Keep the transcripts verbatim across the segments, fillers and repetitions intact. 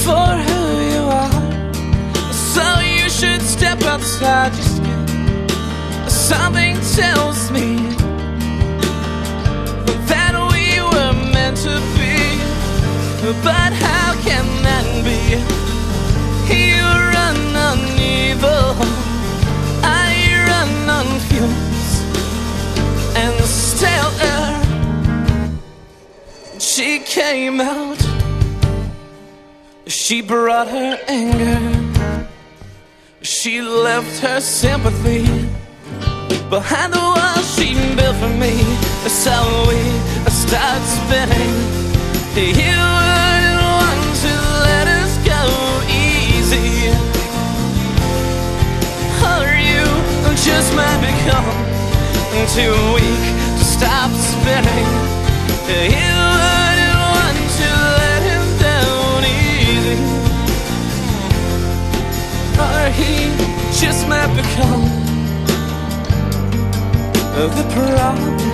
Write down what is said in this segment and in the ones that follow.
for who you are. So you should step outside your skin. Something tells me that we were meant to be. But how can that be? You run on evil, I run on fumes and stale air. She came out, she brought her anger, she left her sympathy behind the wall she built for me. So we start spinning. You wouldn't want to let us go easy. Or you just might become too weak to stop spinning. You wouldn't want to let him down easy. Or he just might become the promise.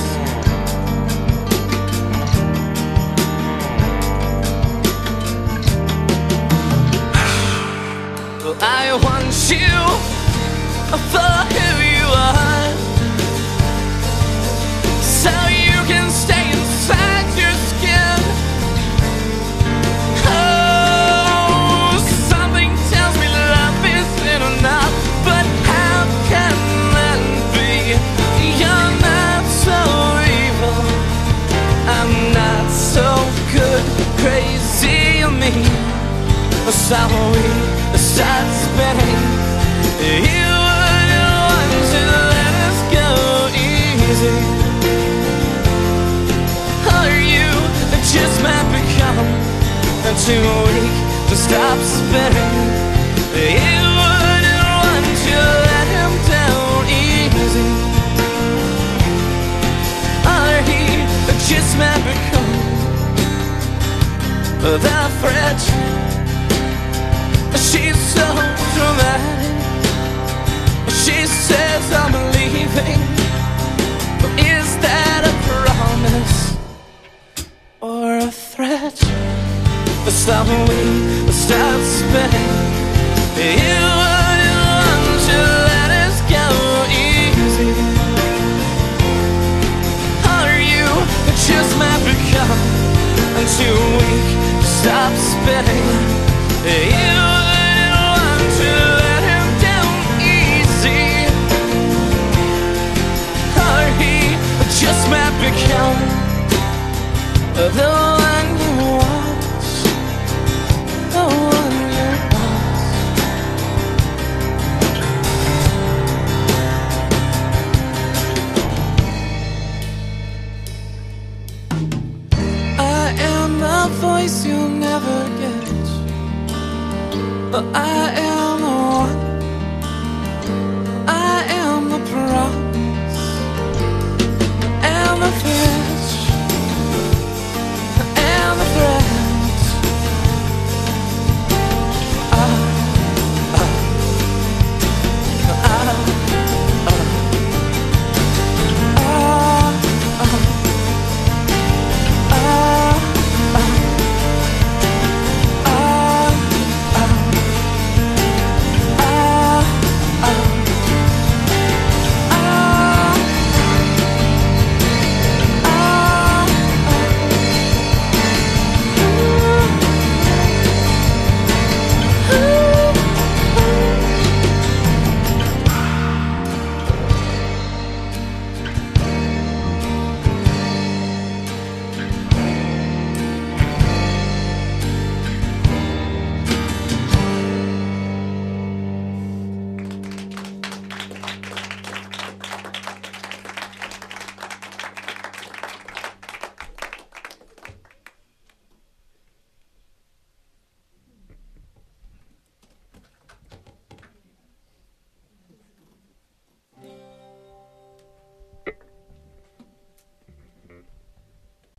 I want you for who you are, so you can stay inside your skin. Oh, something tells me love isn't enough, but how can that be? You're not so evil, I'm not so good, crazy of me. So we start spinning. You wouldn't want to let us go easy. Or you just might become too weak to stop spinning. You wouldn't want to let him down easy. Or he just might become the threat. She's so dramatic. She says I'm leaving. Is that a promise or a threat? So we start spinning. You wouldn't want to let us go easy. Or you just might become too weak to stop spinning. You just might become the one you want, the one you want. I am the voice you'll never get. I am